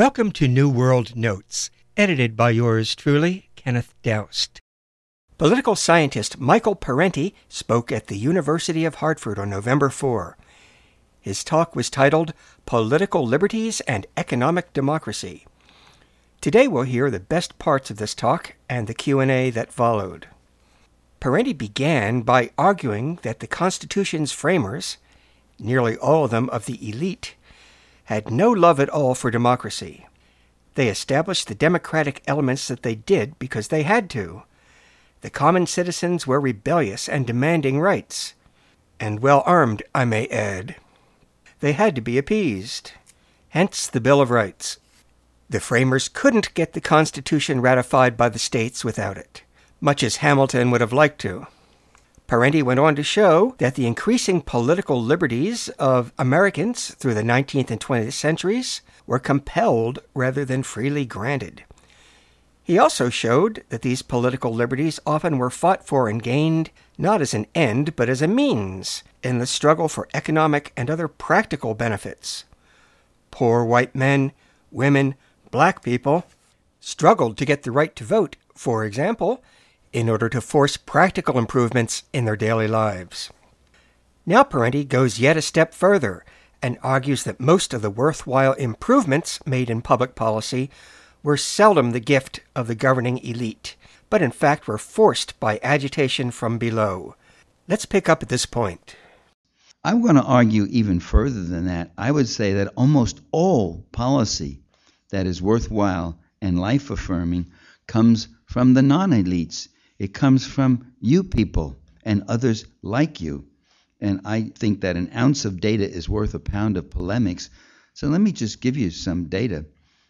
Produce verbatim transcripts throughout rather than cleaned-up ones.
Welcome to New World Notes, edited by yours truly, Kenneth Doust. Political scientist Michael Parenti spoke at the University of Hartford on November fourth. His talk was titled Political Liberties and Economic Democracy. Today we'll hear the best parts of this talk and the Q and A that followed. Parenti began by arguing that the Constitution's framers, nearly all of them of the elite, had no love at all for democracy. They established the democratic elements that they did because they had to. The common citizens were rebellious and demanding rights, and well-armed, I may add. They had to be appeased. Hence the Bill of Rights. The framers couldn't get the Constitution ratified by the states without it, much as Hamilton would have liked to. Parenti went on to show that the increasing political liberties of Americans through the nineteenth and twentieth centuries were compelled rather than freely granted. He also showed that these political liberties often were fought for and gained not as an end but as a means in the struggle for economic and other practical benefits. Poor white men, women, black people struggled to get the right to vote, for example, in order to force practical improvements in their daily lives. Now Parenti goes yet a step further and argues that most of the worthwhile improvements made in public policy were seldom the gift of the governing elite, but in fact were forced by agitation from below. Let's pick up at this point. I'm going to argue even further than that. I would say that almost all policy that is worthwhile and life-affirming comes from the non-elites. It comes from you people and others like you. And I think that an ounce of data is worth a pound of polemics. So let me just give you some data.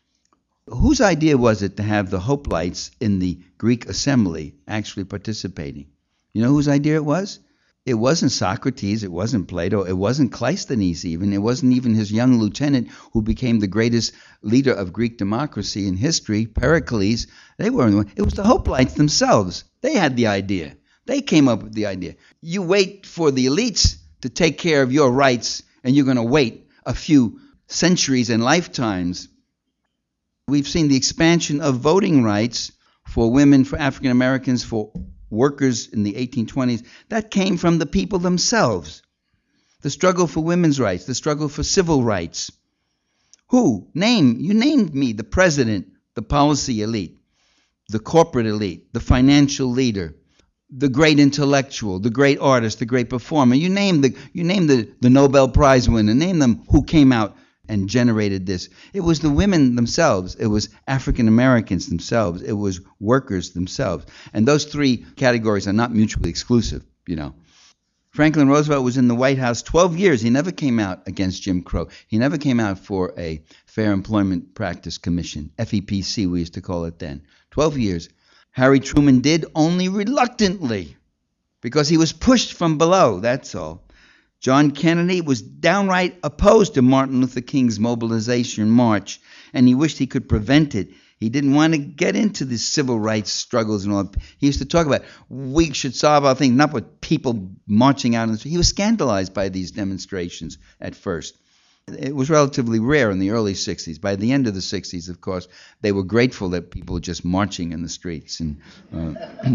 Whose idea was it to have the hoplites in the Greek assembly actually participating? You know whose idea it was? It wasn't Socrates, it wasn't Plato, it wasn't Cleisthenes even, it wasn't even his young lieutenant who became the greatest leader of Greek democracy in history, Pericles. They weren't. It was the hoplites themselves. They had the idea. They came up with the idea. You wait for the elites to take care of your rights, and you're going to wait a few centuries and lifetimes. We've seen the expansion of voting rights for women, for African Americans, for workers in the eighteen twenties. That came from the people themselves. The struggle for women's rights, the struggle for civil rights. Who? Name. You named me the president, the policy elite, the corporate elite, the financial leader, the great intellectual, the great artist, the great performer. You name the you name the, the Nobel Prize winner. Name them who came out and generated this. It was the women themselves. It was African Americans themselves. It was workers themselves. And those three categories are not mutually exclusive, you know. Franklin Roosevelt was in the White House twelve years. He never came out against Jim Crow. He never came out for a Fair Employment Practice Commission, F E P C we used to call it then. twelve years. Harry Truman did only reluctantly because he was pushed from below, that's all. John Kennedy was downright opposed to Martin Luther King's mobilization march, and he wished he could prevent it. He didn't want to get into the civil rights struggles and all. He used to talk about, we should solve our things, not with people marching out in the street. He was scandalized by these demonstrations at first. It was relatively rare in the early sixties. By the end of the sixties, of course, they were grateful that people were just marching in the streets. And uh,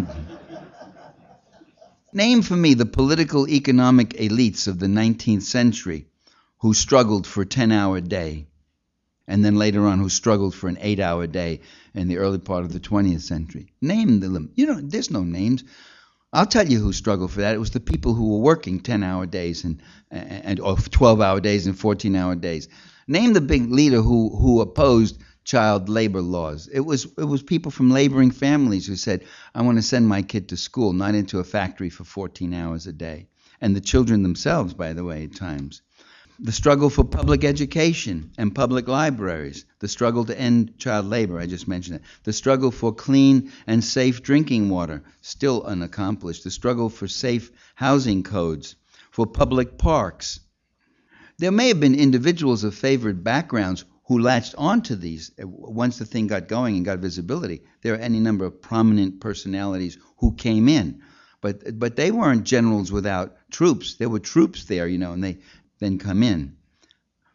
Name for me the political economic elites of the nineteenth century who struggled for a ten-hour day, and then later on who struggled for an eight-hour day in the early part of the twentieth century. Name them. You know, there's no names. I'll tell you who struggled for that. It was the people who were working ten-hour days and, and or twelve-hour days and fourteen-hour days. Name the big leader who, who opposed child labor laws. It was it was people from laboring families who said, I want to send my kid to school, not into a factory for fourteen hours a day. And the children themselves, by the way, at times. The struggle for public education and public libraries. The struggle to end child labor, I just mentioned it. The struggle for clean and safe drinking water, still unaccomplished. The struggle for safe housing codes, for public parks. There may have been individuals of favored backgrounds who latched onto these once the thing got going and got visibility. There are any number of prominent personalities who came in. But but they weren't generals without troops. There were troops there, you know, and they then come in.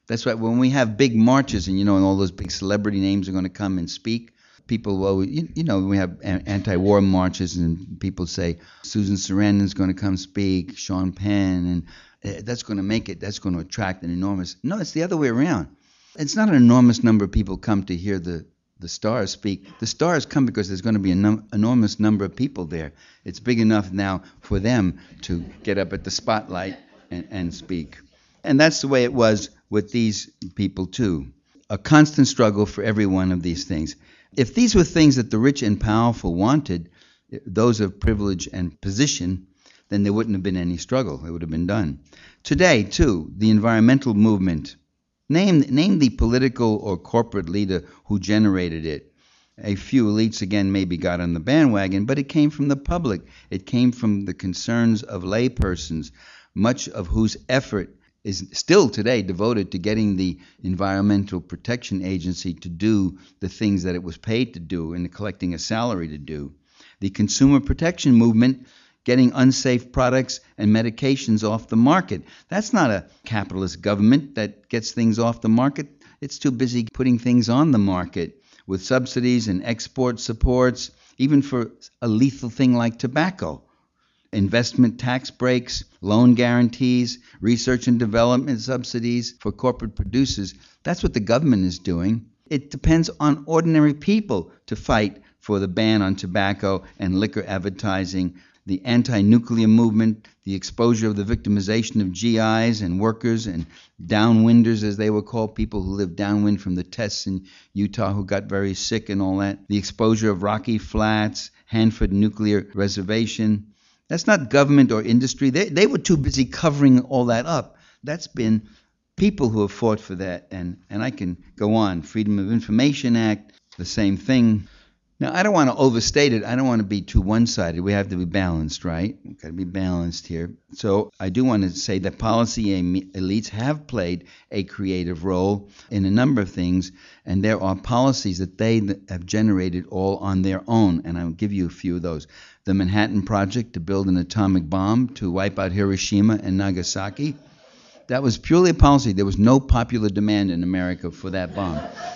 That's why when we have big marches and, you know, and all those big celebrity names are going to come and speak, people, well, you, you know, we have anti-war marches and people say Susan Sarandon's going to come speak, Sean Penn, and uh, that's going to make it, that's going to attract an enormous, no, it's the other way around. It's not an enormous number of people come to hear the, the stars speak. The stars come because there's going to be an num- enormous number of people there. It's big enough now for them to get up at the spotlight and, and speak. And that's the way it was with these people too. A constant struggle for every one of these things. If these were things that the rich and powerful wanted, those of privilege and position, then there wouldn't have been any struggle. It would have been done. Today, too, the environmental movement, name, name the political or corporate leader who generated it. A few elites, again, maybe got on the bandwagon, but it came from the public. It came from the concerns of laypersons, much of whose effort is still today devoted to getting the Environmental Protection Agency to do the things that it was paid to do and collecting a salary to do. The consumer protection movement, getting unsafe products and medications off the market. That's not a capitalist government that gets things off the market. It's too busy putting things on the market with subsidies and export supports, even for a lethal thing like tobacco. Investment tax breaks, loan guarantees, research and development subsidies for corporate producers. That's what the government is doing. It depends on ordinary people to fight for the ban on tobacco and liquor advertising, the anti-nuclear movement, the exposure of the victimization of G Is and workers and downwinders, as they were called, people who lived downwind from the tests in Utah who got very sick and all that, the exposure of Rocky Flats, Hanford Nuclear Reservation. That's not government or industry. They they were too busy covering all that up. That's been people who have fought for that. And, and I can go on. Freedom of Information Act, the same thing. Now, I don't want to overstate it. I don't want to be too one-sided. We have to be balanced, right? We've got to be balanced here. So I do want to say that policy elites have played a creative role in a number of things, and there are policies that they have generated all on their own, and I'll give you a few of those. The Manhattan Project to build an atomic bomb to wipe out Hiroshima and Nagasaki. That was purely a policy. There was no popular demand in America for that bomb.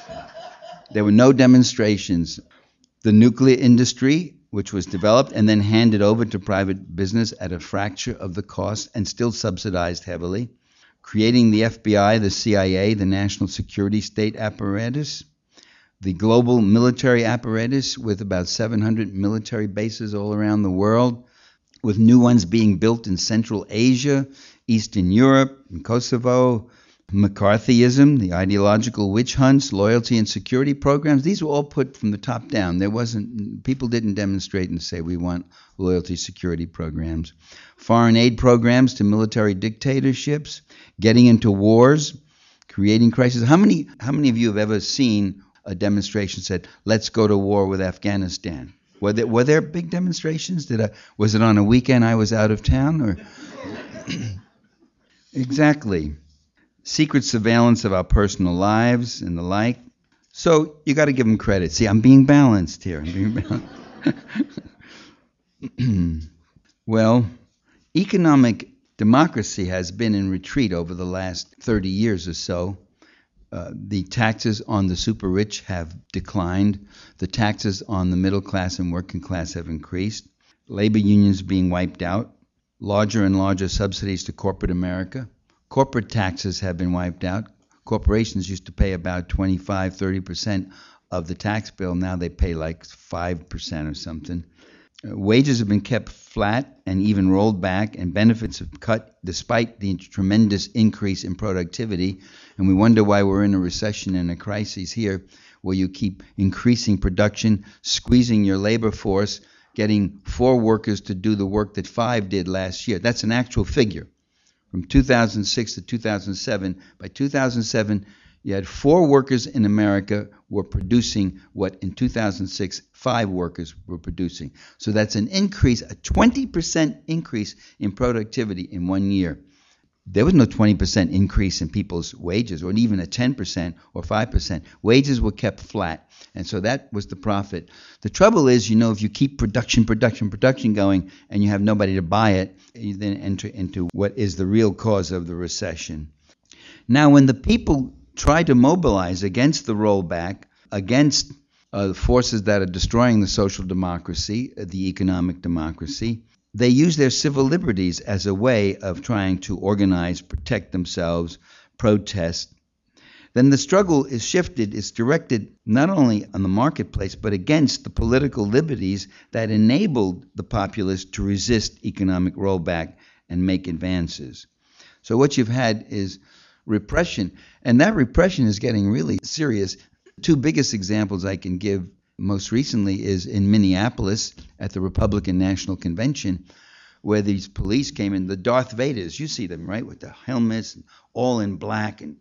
There were no demonstrations. The nuclear industry, which was developed and then handed over to private business at a fraction of the cost and still subsidized heavily. Creating the F B I, the C I A, the National Security State Apparatus. The global military apparatus with about seven hundred military bases all around the world, with new ones being built in Central Asia, Eastern Europe, and Kosovo. McCarthyism, the ideological witch hunts, loyalty and security programs, these were all put from the top down. There wasn't, people didn't demonstrate and say we want loyalty security programs. Foreign aid programs to military dictatorships, getting into wars, creating crises. How many, how many of you have ever seen a demonstration said, let's go to war with Afghanistan? Were there, were there big demonstrations? Did I, was it on a weekend I was out of town? Or Exactly. Secret surveillance of our personal lives and the like. So you got to give them credit. See, I'm being balanced here. I'm being balanced. Well, economic democracy has been in retreat over the last thirty years or so. Uh, the taxes on the super rich have declined. The taxes on the middle class and working class have increased. Labor unions being wiped out. Larger and larger subsidies to corporate America. Corporate taxes have been wiped out. Corporations used to pay about twenty-five, thirty percent of the tax bill. Now they pay like five percent or something. Uh, wages have been kept flat and even rolled back, and benefits have cut despite the tremendous increase in productivity. And we wonder why we're in a recession and a crisis here, where you keep increasing production, squeezing your labor force, getting four workers to do the work that five did last year. That's an actual figure. From two thousand six to two thousand seven, by two thousand seven, you had four workers in America were producing what in two thousand six, five workers were producing. So that's an increase, a twenty percent increase in productivity in one year. There was no twenty percent increase in people's wages, or even a ten percent or five percent. Wages were kept flat, and so that was the profit. The trouble is, you know, if you keep production, production, production going, and you have nobody to buy it, you then enter into what is the real cause of the recession. Now, when the people try to mobilize against the rollback, against uh, forces that are destroying the social democracy, uh, the economic democracy, they use their civil liberties as a way of trying to organize, protect themselves, protest. Then the struggle is shifted, it's directed not only on the marketplace, but against the political liberties that enabled the populace to resist economic rollback and make advances. So what you've had is repression, and that repression is getting really serious. Two biggest examples I can give most recently is in Minneapolis at the Republican National Convention, where these police came in, the Darth Vaders, you see them, right, with the helmets, and all in black and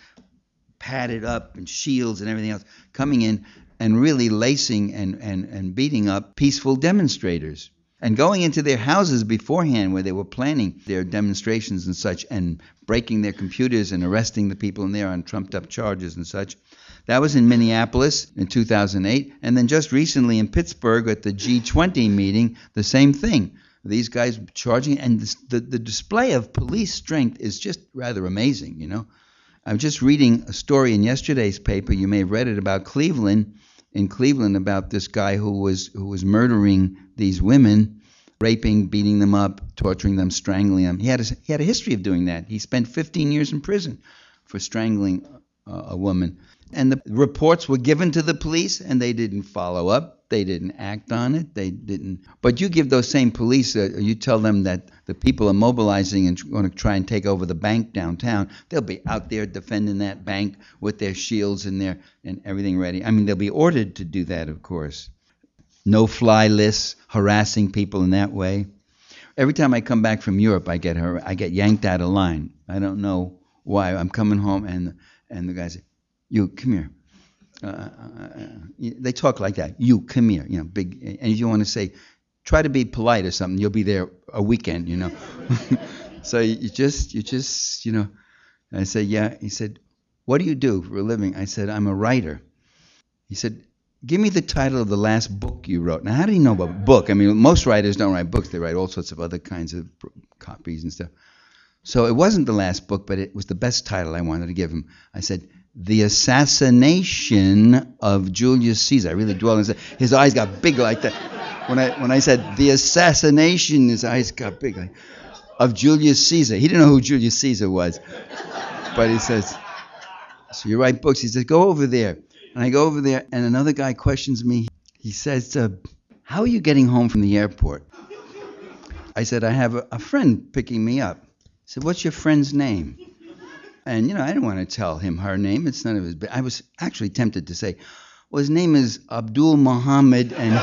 padded up and shields and everything else, coming in and really lacing and, and, and beating up peaceful demonstrators. And going into their houses beforehand where they were planning their demonstrations and such, and breaking their computers and arresting the people in there on trumped-up charges and such. That was in Minneapolis in two thousand eight. And then just recently in Pittsburgh at the G twenty meeting, the same thing. These guys charging, and the, the, the display of police strength is just rather amazing, you know. I'm just reading a story in yesterday's paper, you may have read it, about Cleveland, in Cleveland, about this guy who was who was murdering these women, raping, beating them up, torturing them, strangling them. He had a, he had a history of doing that. He spent fifteen years in prison for strangling a, a woman. And the reports were given to the police, and they didn't follow up. They didn't act on it. They didn't. But you give those same police, uh, you tell them that the people are mobilizing and going to try and take over the bank downtown. They'll be out there defending that bank with their shields and their and everything ready. I mean, they'll be ordered to do that, of course. No-fly lists, harassing people in that way. Every time I come back from Europe, I get her, I get yanked out of line. I don't know why. I'm coming home, and and the guy says, "You come here." Uh, uh, they talk like that. You come here, you know, big. And if you want to say, try to be polite or something, you'll be there a weekend, you know. So you just, you just, you know. I said, yeah. He said, what do you do for a living? I said, I'm a writer. He said, give me the title of the last book you wrote. Now, how do you know about book? I mean, most writers don't write books. They write all sorts of other kinds of copies and stuff. So it wasn't the last book, but it was the best title I wanted to give him. I said, The Assassination of Julius Caesar. I really dwelled on his, his eyes got big like that. When I when I said the assassination, his eyes got big like, of Julius Caesar. He didn't know who Julius Caesar was. But he says, so you write books. He says, go over there. And I go over there, and another guy questions me. He says, uh, how are you getting home from the airport? I said, I have a, a friend picking me up. He said, what's your friend's name? And, you know, I didn't want to tell him her name. It's none of his business. I was actually tempted to say, well, his name is Abdul Muhammad, and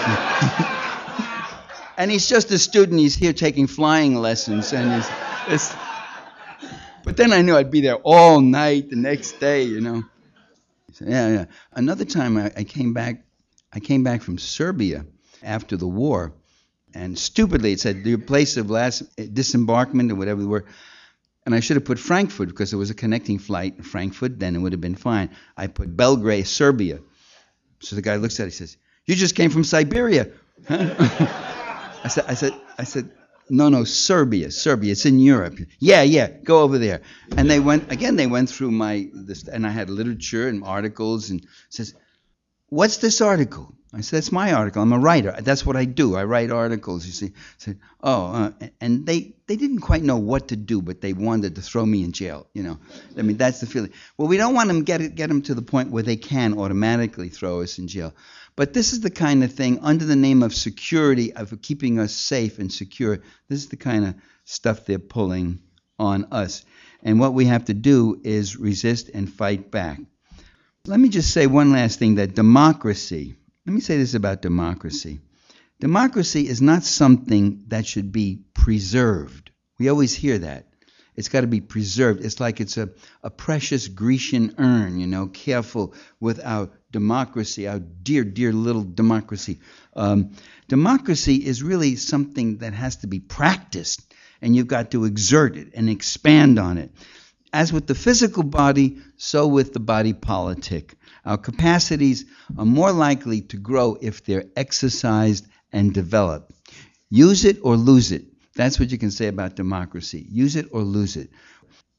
and he's just a student. He's here taking flying lessons. And he's, it's, but then I knew I'd be there all night the next day, you know. So, yeah, yeah. Another time I, I came back, I came back from Serbia after the war, and stupidly it said your place of last disembarkment or whatever the word. And I should have put Frankfurt because it was a connecting flight in Frankfurt. Then it would have been fine. I put Belgrade, Serbia. So the guy looks at it. He says, "You just came from Siberia." I said, "I said, I said, no, no, Serbia, Serbia. It's in Europe." Yeah, yeah, go over there. And they went again. They went through my this, and I had literature and articles. And says, "What's this article?" I said, "That's my article. I'm a writer. That's what I do. I write articles." You see, I said, "Oh," uh, and they they didn't quite know what to do, but they wanted to throw me in jail. You know, I mean, that's the feeling. Well, we don't want them get it, get them to the point where they can automatically throw us in jail. But this is the kind of thing under the name of security, of keeping us safe and secure. This is the kind of stuff they're pulling on us, and what we have to do is resist and fight back. Let me just say one last thing: that democracy. Let me say this about democracy. Democracy is not something that should be preserved. We always hear that. It's got to be preserved. It's like it's a, a precious Grecian urn, you know, careful with our democracy, our dear, dear little democracy. Um, democracy is really something that has to be practiced, and you've got to exert it and expand on it. As with the physical body, so with the body politic. Our capacities are more likely to grow if they're exercised and developed. Use it or lose it. That's what you can say about democracy. Use it or lose it.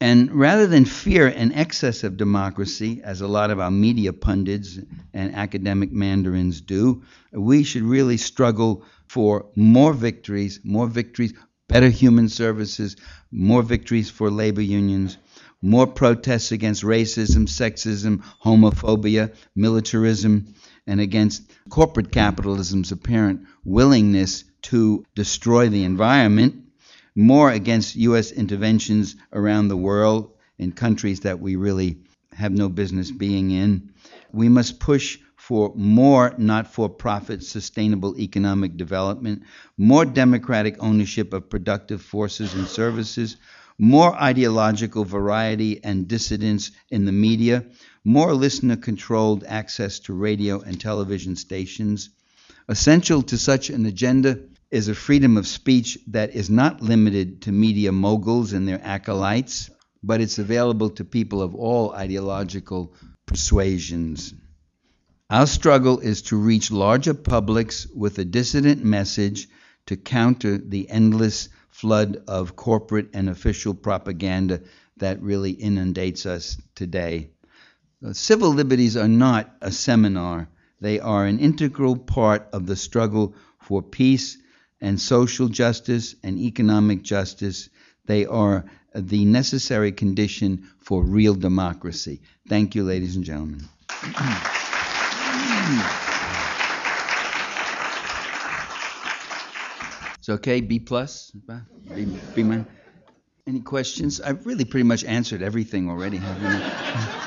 And rather than fear an excess of democracy, as a lot of our media pundits and academic mandarins do, we should really struggle for more victories, more victories, better human services, more victories for labor unions, more protests against racism, sexism, homophobia, militarism, and against corporate capitalism's apparent willingness to destroy the environment, more against U S interventions around the world in countries that we really have no business being in. We must push for more not-for-profit sustainable economic development, more democratic ownership of productive forces and services, more ideological variety and dissidence in the media, more listener-controlled access to radio and television stations. Essential to such an agenda is a freedom of speech that is not limited to media moguls and their acolytes, but it's available to people of all ideological persuasions. Our struggle is to reach larger publics with a dissident message to counter the endless flood of corporate and official propaganda that really inundates us today. Civil liberties are not a seminar. They are an integral part of the struggle for peace and social justice and economic justice. They are the necessary condition for real democracy. Thank you, ladies and gentlemen. It's okay, B plus? B, B minus? Any questions? I've really pretty much answered everything already, haven't I?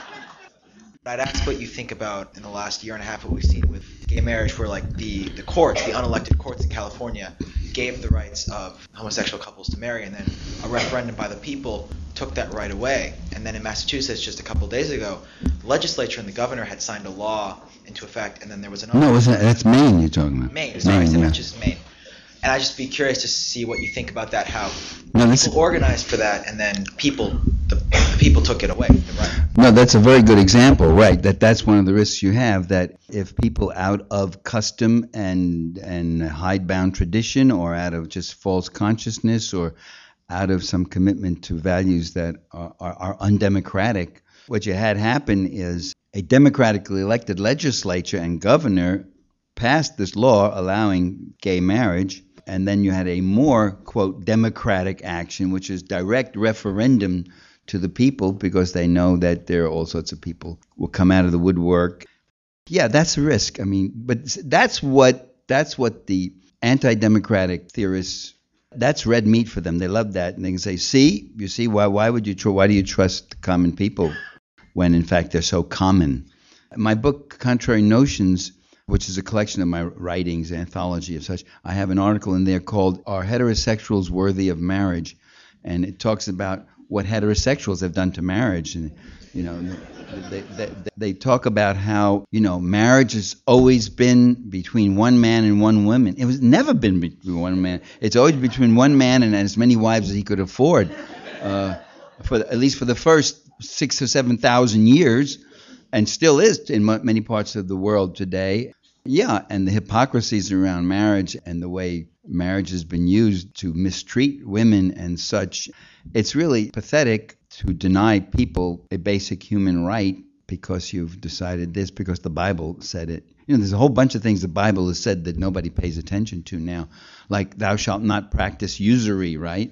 I'd ask what you think about in the last year and a half what we've seen with gay marriage, where like the, the courts, the unelected courts in California, gave the rights of homosexual couples to marry, and then a referendum by the people took that right away. And then in Massachusetts, just a couple days ago, the legislature and the governor had signed a law into effect, and then there was another. No, isn't that, that's Maine you're talking about. Maine, sorry, Maine, I said yeah. Massachusetts, Maine. And I'd just be curious to see what you think about that, how No, that's- people organized for that, and then people, the, the people took it away. Right? No, that's a very good example, right? That that's one of the risks you have, that if people out of custom and and hidebound tradition, or out of just false consciousness, or out of some commitment to values that are, are, are undemocratic, what you had happen is a democratically elected legislature and governor passed this law allowing gay marriage, and then you had a more, quote, democratic action, which is direct referendum to the people, because they know that there are all sorts of people will come out of the woodwork. Yeah, that's a risk. I mean, but that's what that's what the anti-democratic theorists, that's red meat for them. They love that, and they can say, "See, you see, why why would you tr- why do you trust the common people when in fact they're so common?" My book, Contrary Notions, which is a collection of my writings, an anthology of such, I have an article in there called "Are Heterosexuals Worthy of Marriage?" And it talks about what heterosexuals have done to marriage. And, you know, they, they, they talk about how, you know, marriage has always been between one man and one woman. It was never been between one man. It's always between one man and as many wives as he could afford, uh, for at least for the first six or seven thousand years, and still is in many parts of the world today. Yeah, and the hypocrisies around marriage and the way marriage has been used to mistreat women and such, it's really pathetic to deny people a basic human right because you've decided this, because the Bible said it. You know, there's a whole bunch of things the Bible has said that nobody pays attention to now, like thou shalt not practice usury, right?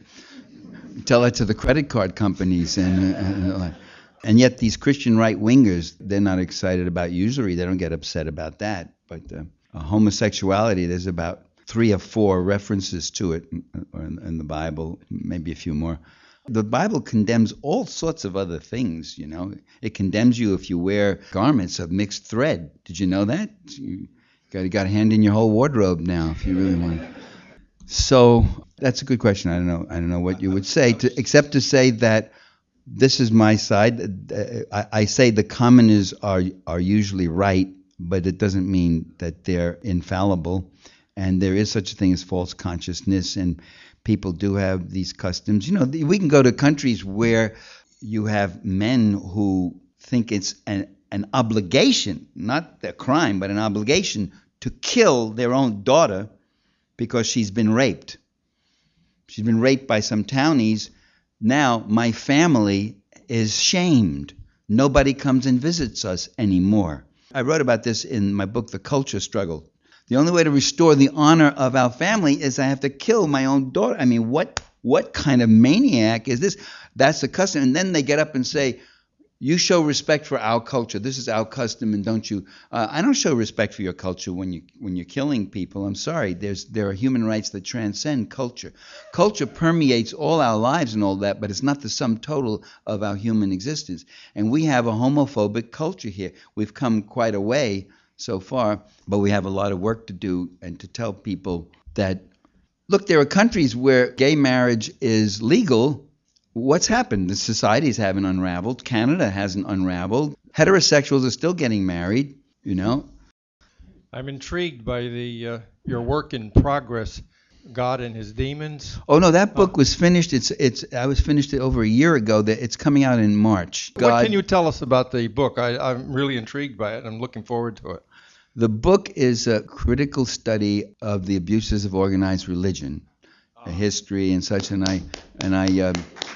Tell that to the credit card companies. and and, and yet these Christian right-wingers, they're not excited about usury. They don't get upset about that. But uh, homosexuality, there's about three or four references to it in, in the Bible, maybe a few more. The Bible condemns all sorts of other things, you know. It condemns you if you wear garments of mixed thread. Did you know that? You got, got a hand in your whole wardrobe now if you really want. So that's a good question. I don't know. I don't know what you would say, to, except to say that this is my side. I, I say the commoners are are usually right, but it doesn't mean that they're infallible. And there is such a thing as false consciousness, and people do have these customs. You know, we can go to countries where you have men who think it's an, an obligation, not a crime, but an obligation to kill their own daughter because she's been raped. She's been raped by some townies. Now my family is shamed. Nobody comes and visits us anymore. I wrote about this in my book, The Culture Struggle. The only way to restore the honor of our family is I have to kill my own daughter. I mean, what what kind of maniac is this? That's the custom. And then they get up and say, you show respect for our culture. This is our custom, and don't you? Uh, I don't show respect for your culture when you when you're killing people. I'm sorry. There's there are human rights that transcend culture. Culture permeates all our lives and all that, but it's not the sum total of our human existence. And we have a homophobic culture here. We've come quite a way so far, but we have a lot of work to do and to tell people that, look, there are countries where gay marriage is legal. What's happened? The societies haven't unraveled. Canada hasn't unraveled. Heterosexuals are still getting married, you know. I'm intrigued by the uh, your work in progress, God and His Demons. Oh no, that book was finished. It's it's. I was finished it over a year ago. That it's coming out in March. God, what can you tell us about the book? I, I'm really intrigued by it. I'm looking forward to it. The book is a critical study of the abuses of organized religion, oh. history and such. And I and I. Uh,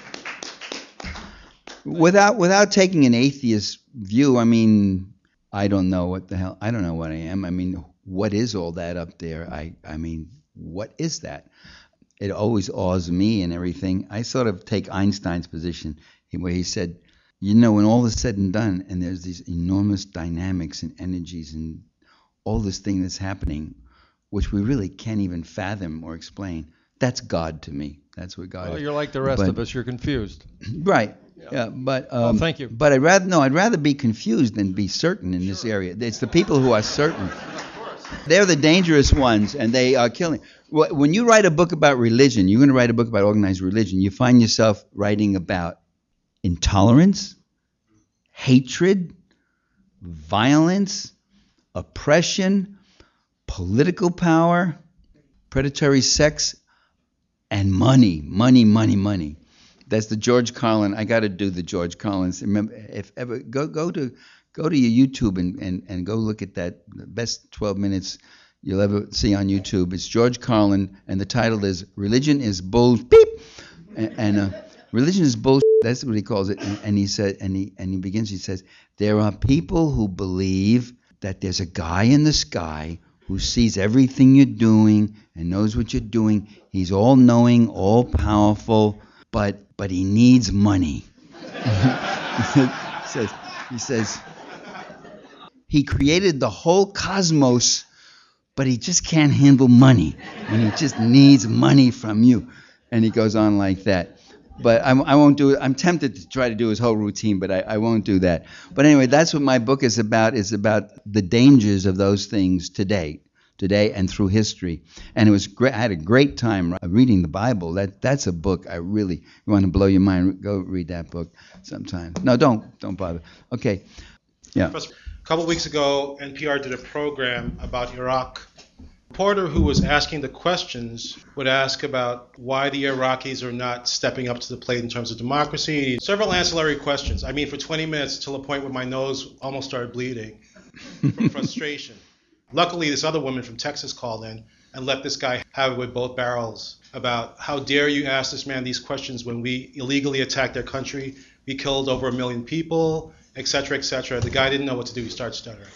Without without taking an atheist view, I mean, I don't know what the hell, I don't know what I am. I mean, what is all that up there? I, I mean, what is that? It always awes me and everything. I sort of take Einstein's position where he said, you know, when all is said and done, and there's these enormous dynamics and energies and all this thing that's happening, which we really can't even fathom or explain, that's God to me. That's what God well, is. You're like the rest but, of us. You're confused. Right. Yeah, yeah but um, well, thank you. But I'd rather no, I'd rather be confused than be certain in sure. this area. It's the people who are certain. They're the dangerous ones, and they are killing. When you write a book about religion, you're going to write a book about organized religion. You find yourself writing about intolerance, hatred, violence, oppression, political power, predatory sex, and money, money, money, money. That's the George Carlin. I got to do the George Carlin. Remember, if ever go go to go to your YouTube and, and, and go look at that. The best twelve minutes you'll ever see on YouTube. It's George Carlin, and the title is "Religion is Bull." Beep, and, and uh, religion is bull. That's what he calls it. And, and he said, and he and he begins. He says, there are people who believe that there's a guy in the sky who sees everything you're doing and knows what you're doing. He's all-knowing, all-powerful, but but he needs money. he says, he says, he created the whole cosmos, but he just can't handle money, and he just needs money from you. And he goes on like that. But I, I won't do it. I'm tempted to try to do his whole routine, but I, I won't do that. But anyway, that's what my book is about, is about the dangers of those things today. today and through history. And it was great. I had a great time reading the Bible. That That's a book I really, you want to blow your mind, go read that book sometime. No, don't. Don't bother. Okay. Yeah. A couple of weeks ago, N P R did a program about Iraq. A reporter who was asking the questions would ask about why the Iraqis are not stepping up to the plate in terms of democracy. Several ancillary questions. I mean, for twenty minutes, till a point where my nose almost started bleeding from frustration. Luckily, this other woman from Texas called in and let this guy have it with both barrels about how dare you ask this man these questions when we illegally attacked their country, we killed over a million people, et cetera, et cetera. The guy didn't know what to do. He started stuttering.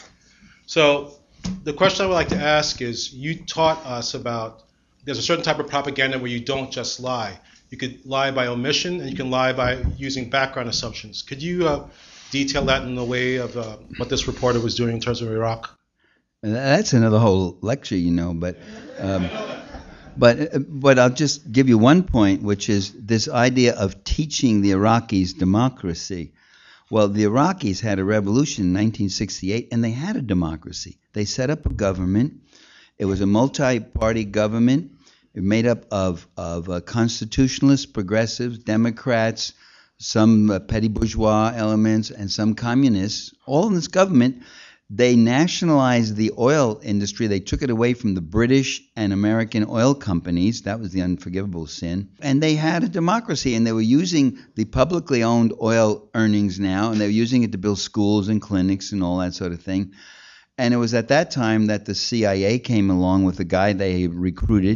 So the question I would like to ask is, you taught us about there's a certain type of propaganda where you don't just lie. You could lie by omission, and you can lie by using background assumptions. Could you uh, detail that in the way of uh, what this reporter was doing in terms of Iraq? That's another whole lecture, you know, but um, but but I'll just give you one point, which is this idea of teaching the Iraqis democracy. Well, the Iraqis had a revolution in nineteen sixty-eight, and they had a democracy. They set up a government. It was a multi-party government. It made up of of uh, constitutionalists, progressives, Democrats, some uh, petty bourgeois elements, and some communists. All in this government. They nationalized the oil industry. They took it away from the British and American oil companies. That was the unforgivable sin. And they had a democracy, and they were using the publicly owned oil earnings now, and they were using it to build schools and clinics and all that sort of thing. And it was at that time that the C I A came along with a guy they recruited.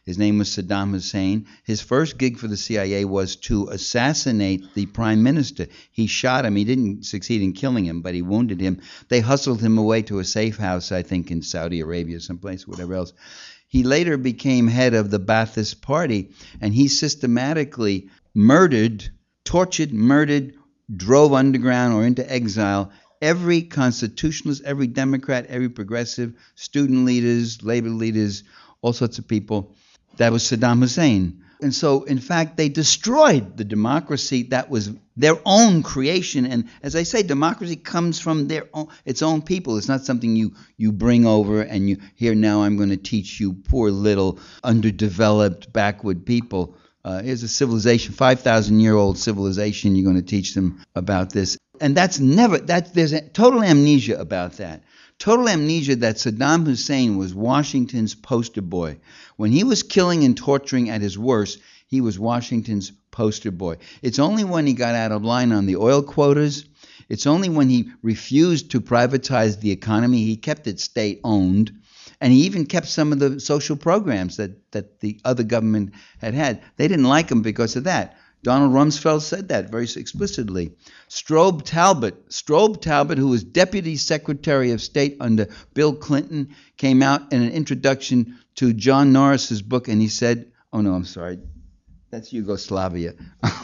His name was Saddam Hussein. His first gig for the C I A was to assassinate the prime minister. He shot him. He didn't succeed in killing him, but he wounded him. They hustled him away to a safe house, I think, in Saudi Arabia, someplace, whatever else. He later became head of the Ba'athist Party, and he systematically murdered, tortured, murdered, drove underground or into exile every constitutionalist, every Democrat, every progressive, student leaders, labor leaders, all sorts of people. That was Saddam Hussein. And so, in fact, they destroyed the democracy that was their own creation. And as I say, democracy comes from their own, its own people. It's not something you, you bring over and you, here now I'm going to teach you poor little underdeveloped backward people. Uh, here's a civilization, five thousand year old civilization. You're going to teach them about this. And that's never, that, there's a total amnesia about that. Total amnesia that Saddam Hussein was Washington's poster boy. When he was killing and torturing at his worst, he was Washington's poster boy. It's only when he got out of line on the oil quotas, it's only when he refused to privatize the economy, he kept it state-owned, and he even kept some of the social programs that, that the other government had had. They didn't like him because of that. Donald Rumsfeld said that very explicitly. Strobe Talbot, Strobe Talbot, who was Deputy Secretary of State under Bill Clinton, came out in an introduction to John Norris's book, and he said, oh no, I'm sorry, that's Yugoslavia.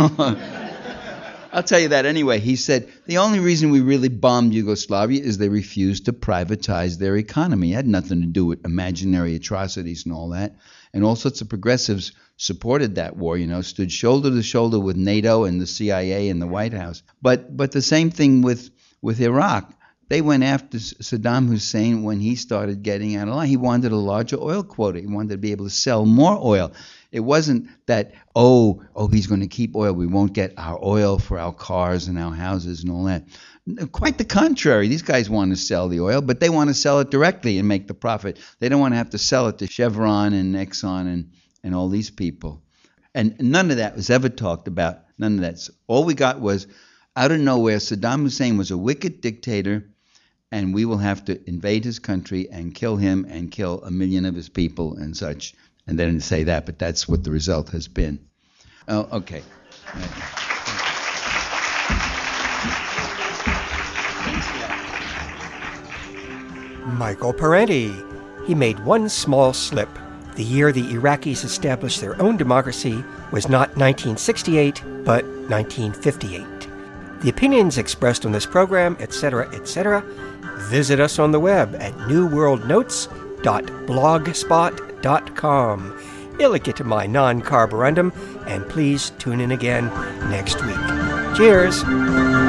I'll tell you that anyway. He said, the only reason we really bombed Yugoslavia is they refused to privatize their economy. It had nothing to do with imaginary atrocities and all that. And all sorts of progressives supported that war, you know, stood shoulder to shoulder with NATO and the C I A and the White House. But but the same thing with, with Iraq. They went after Saddam Hussein when he started getting out of line. He wanted a larger oil quota. He wanted to be able to sell more oil. It wasn't that, oh, oh, he's going to keep oil. We won't get our oil for our cars and our houses and all that. Quite the contrary. These guys want to sell the oil, but they want to sell it directly and make the profit. They don't want to have to sell it to Chevron and Exxon and, and all these people. And none of that was ever talked about. None of that. So all we got was, out of nowhere, Saddam Hussein was a wicked dictator, and we will have to invade his country and kill him and kill a million of his people and such. And they didn't say that, but that's what the result has been. Oh, okay. Michael Parenti. He made one small slip. The year the Iraqis established their own democracy was not nineteen sixty-eight, but nineteen fifty-eight. The opinions expressed on this program, et cetera, et cetera, visit us on the web at new world notes dot blogspot dot com. Illicit my non-carborundum, and please tune in again next week. Cheers!